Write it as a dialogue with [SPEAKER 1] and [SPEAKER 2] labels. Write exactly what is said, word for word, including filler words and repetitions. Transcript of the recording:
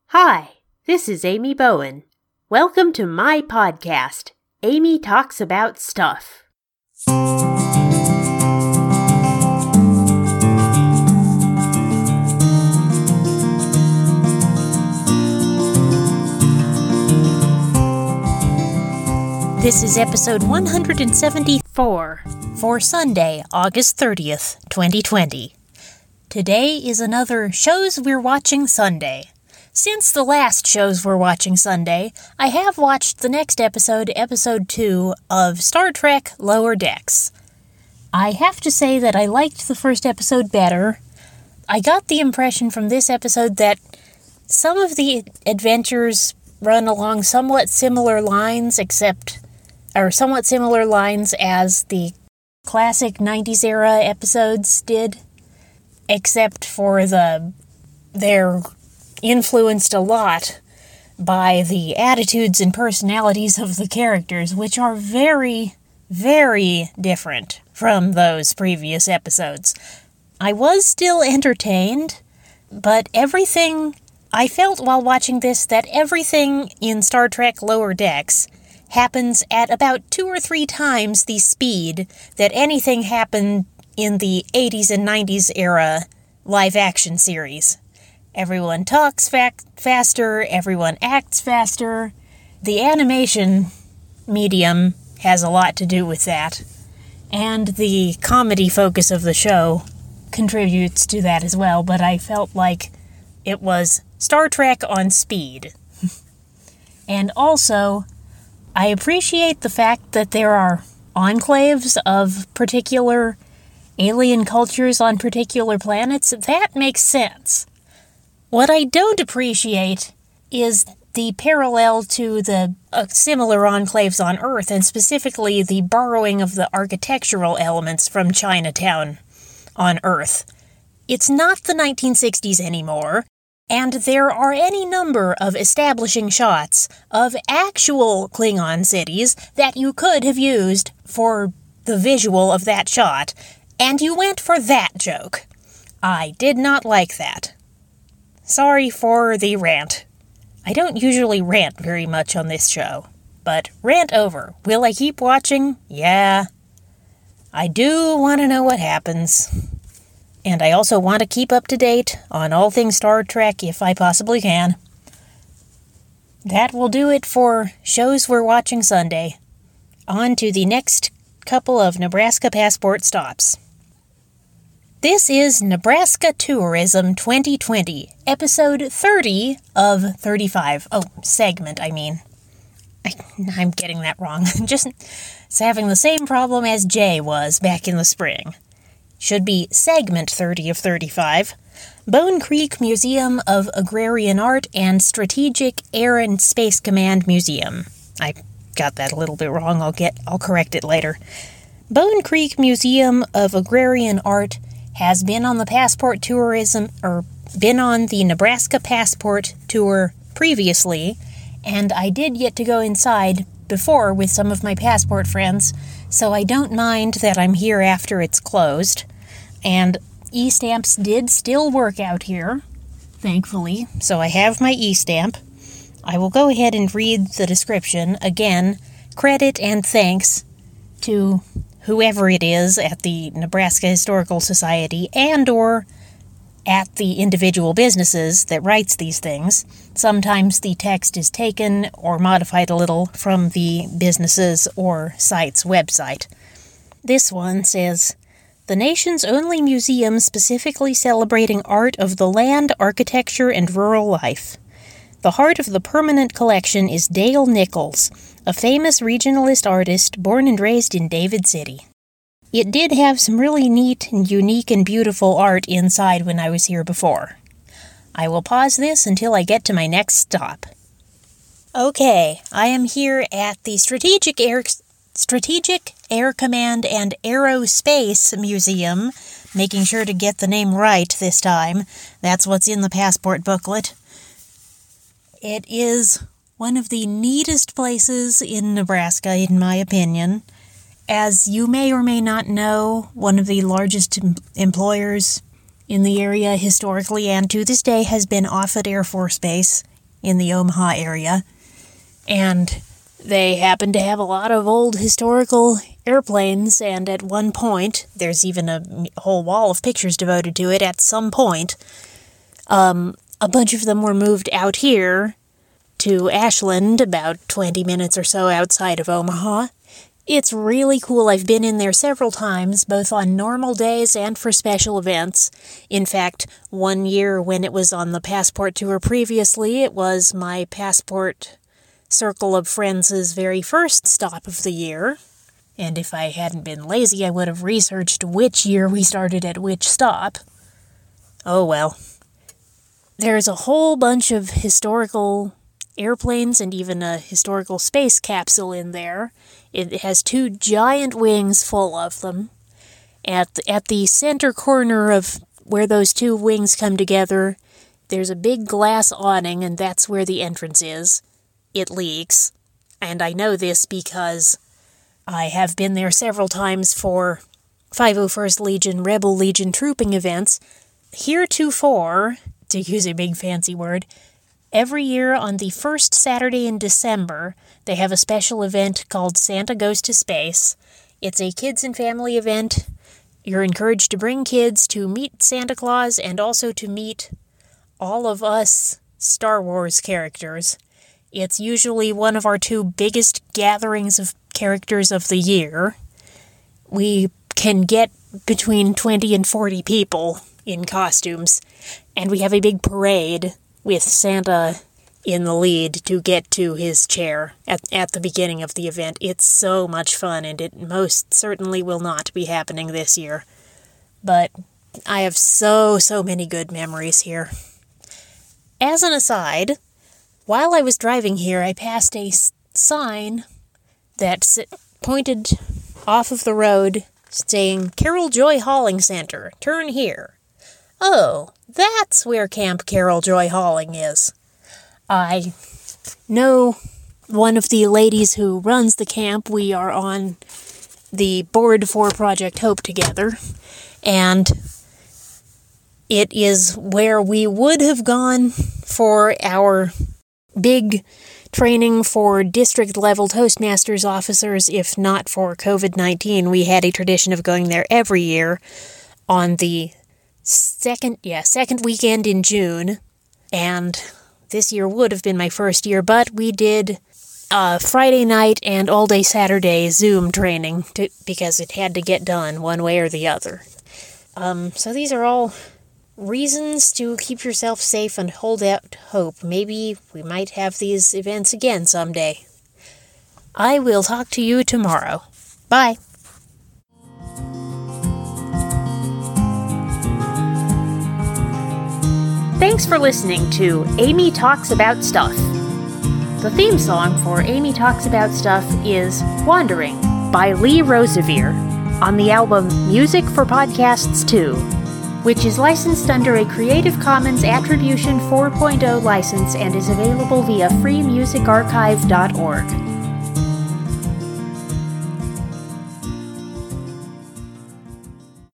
[SPEAKER 1] Hi, this is Amy Bowen. Welcome to my podcast, Amy Talks About Stuff. This is episode one hundred seventy-four for Sunday, August thirtieth, twenty twenty. Today is another Shows We're Watching Sunday. Since the last Shows We're Watching Sunday, I have watched the next episode, episode two, of Star Trek Lower Decks. I have to say that I liked the first episode better. I got the impression from this episode that some of the adventures run along somewhat similar lines, except, or somewhat similar lines as the classic nineties era episodes did, except for the, they're influenced a lot by the attitudes and personalities of the characters, which are very, very different from those previous episodes. I was still entertained, but everything, I felt while watching this that everything in Star Trek Lower Decks happens at about two or three times the speed that anything happened in the eighties and nineties era live-action series. Everyone talks fa- faster, everyone acts faster. The animation medium has a lot to do with that, and the comedy focus of the show contributes to that as well, but I felt like it was Star Trek on speed. And also, I appreciate the fact that there are enclaves of particular alien cultures on particular planets. That makes sense. What I don't appreciate is the parallel to the uh, similar enclaves on Earth, and specifically the borrowing of the architectural elements from Chinatown on Earth. It's not the nineteen sixties anymore, and there are any number of establishing shots of actual Klingon cities that you could have used for the visual of that shot, and you went for that joke. I did not like that. Sorry for the rant. I don't usually rant very much on this show, but rant over. Will I keep watching? Yeah. I do want to know what happens. And I also want to keep up to date on all things Star Trek if I possibly can. That will do it for Shows We're Watching Sunday. On to the next couple of Nebraska Passport stops. This is Nebraska Tourism twenty twenty, episode thirty of thirty-five. Oh, segment, I mean. I, I'm getting that wrong. Just it's having the same problem as Jay was back in the spring. Should be segment thirty of thirty-five. Bone Creek Museum of Agrarian Art and Strategic Air and Space Command Museum. I got that a little bit wrong. I'll get I'll correct it later. Bone Creek Museum of Agrarian Art has been on the Passport Tourism, or been on the Nebraska Passport Tour previously, and I did get to go inside before with some of my passport friends, so I don't mind that I'm here after it's closed. And e-stamps did still work out here, thankfully, so I have my e-stamp. I will go ahead and read the description. Again, credit and thanks to whoever it is at the Nebraska Historical Society and or at the individual businesses that writes these things. Sometimes the text is taken or modified a little from the business's or site's website. This one says, "The nation's only museum specifically celebrating art of the land, architecture, and rural life. The heart of the permanent collection is Dale Nichols, a famous regionalist artist born and raised in David City." It did have some really neat and unique and beautiful art inside when I was here before. I will pause this until I get to my next stop. Okay, I am here at the Strategic Air, Strategic Air Command and Aerospace Museum, making sure to get the name right this time. That's what's in the passport booklet. It is one of the neatest places in Nebraska, in my opinion. As you may or may not know, one of the largest em- employers in the area historically and to this day has been Offutt Air Force Base in the Omaha area, and they happen to have a lot of old historical airplanes, and at one point, there's even a whole wall of pictures devoted to it, at some point, um, a bunch of them were moved out here to Ashland, about twenty minutes or so outside of Omaha. It's really cool. I've been in there several times, both on normal days and for special events. In fact, one year when it was on the Passport Tour previously, it was my Passport Circle of Friends' very first stop of the year. And if I hadn't been lazy, I would have researched which year we started at which stop. Oh well. There's a whole bunch of historical airplanes and even a historical space capsule in there. It has two giant wings full of them. At the, at the center corner of where those two wings come together, there's a big glass awning, and that's where the entrance is. It leaks. And I know this because I have been there several times for five oh first Legion, Rebel Legion trooping events. Heretofore, to use a big fancy word, every year on the first Saturday in December, they have a special event called Santa Goes to Space. It's a kids and family event. You're encouraged to bring kids to meet Santa Claus and also to meet all of us Star Wars characters. It's usually one of our two biggest gatherings of characters of the year. We can get between twenty and forty people in costumes, and we have a big parade with Santa in the lead to get to his chair at, at the beginning of the event. It's so much fun, and it most certainly will not be happening this year. But I have so, so many good memories here. As an aside, while I was driving here, I passed a s- sign that s- pointed off of the road saying, Carol Joy Hauling Center, turn here. Oh, that's where Camp Carol Joy Hauling is. I know one of the ladies who runs the camp. We are on the board for Project Hope together, and it is where we would have gone for our big training for district-level Toastmasters officers if not for covid nineteen. We had a tradition of going there every year on the Second, yeah, second weekend in June, and this year would have been my first year, but we did uh, Friday night and all-day Saturday Zoom training to, because it had to get done one way or the other. Um, so these are all reasons to keep yourself safe and hold out hope. Maybe we might have these events again someday. I will talk to you tomorrow. Bye. Thanks for listening to Amy Talks About Stuff. The theme song for Amy Talks About Stuff is Wandering by Lee Rosevere on the album Music for Podcasts two, which is licensed under a Creative Commons Attribution four point oh license and is available via free music archive dot org.